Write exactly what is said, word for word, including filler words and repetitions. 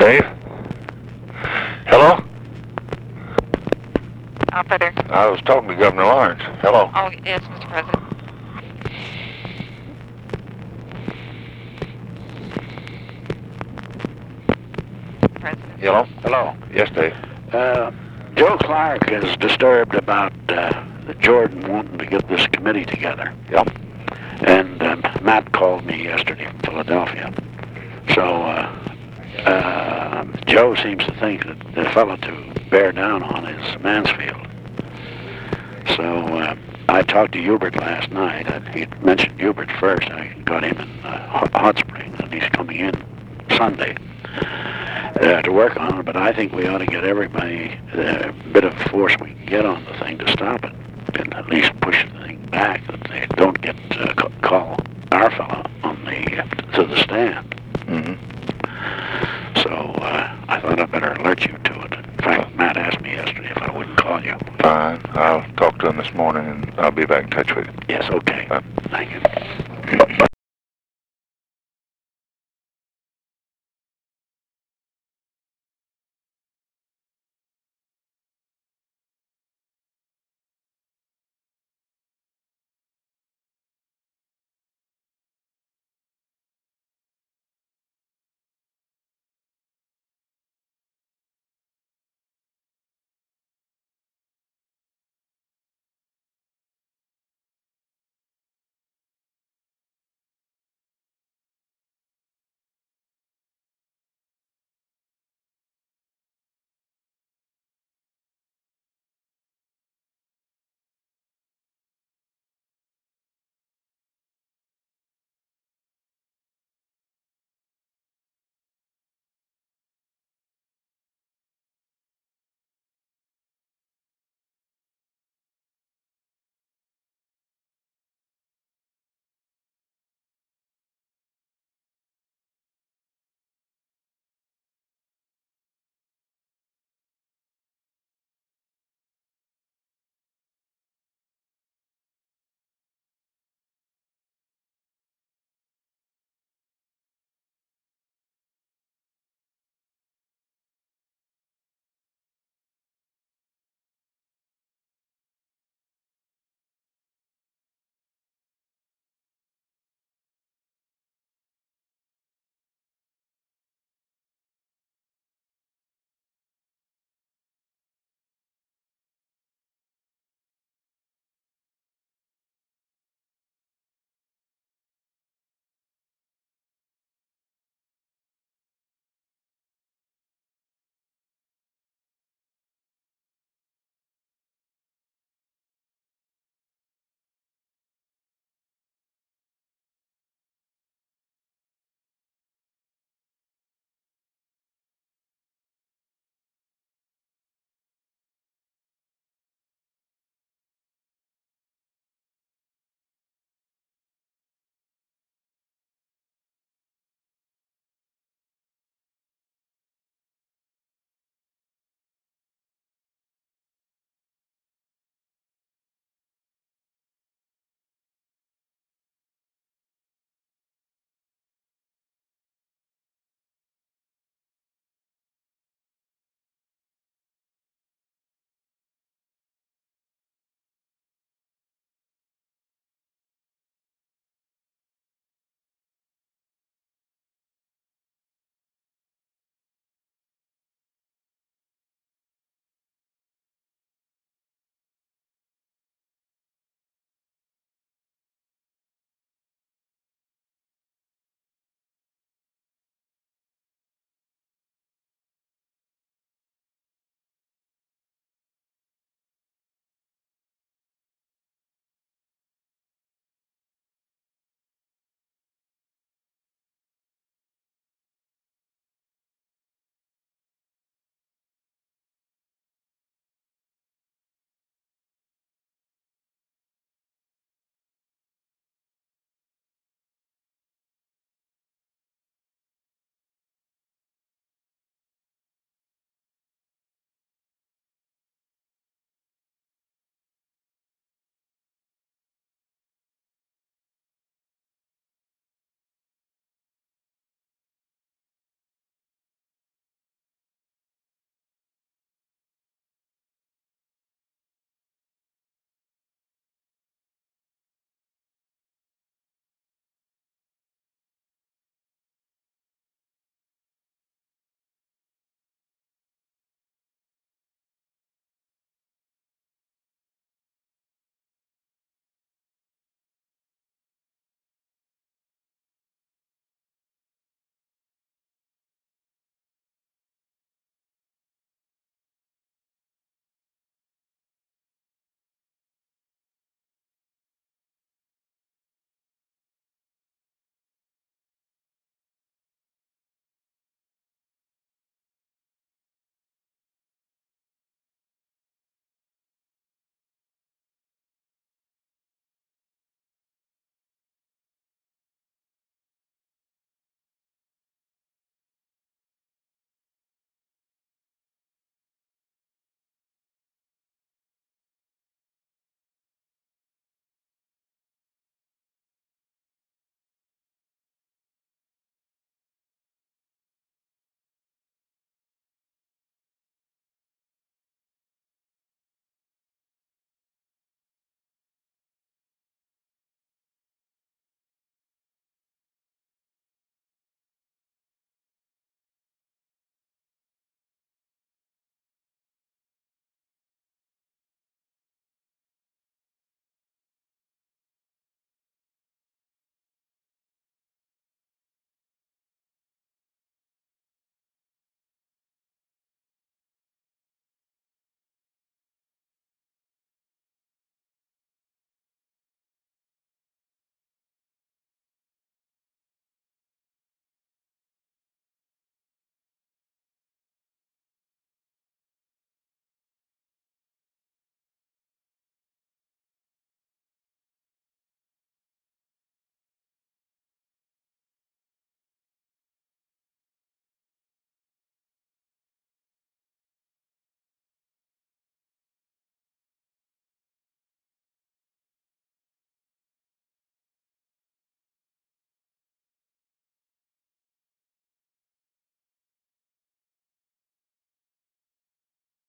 Dave? Hello? Operator. I was talking to Governor Lawrence. Hello? Oh, yes, Mister President. President. Hello? Hello. Yes, Dave. Uh, Joe Clark is disturbed about uh, Jordan wanting to get this committee together. Yep. And um, Matt called me yesterday from Philadelphia. So uh, uh, Joe seems to think that the fellow to bear down on is Mansfield. So uh, I talked to Hubert last night, and he mentioned Hubert first. I got him in uh, Hot Springs, and he's coming in Sunday uh, to work on it. But I think we ought to get everybody a uh, bit of force we can get on the thing to stop it, and at least push the thing back that they don't get uh, call our fella on the uh, to the stand. Mm-hmm. So uh, I thought I'd better alert you to it. In fact, Matt asked me yesterday if I wouldn't call you. Fine. I'll talk to him this morning, and I'll be back in touch with you. Yes, okay. Fine. Thank you.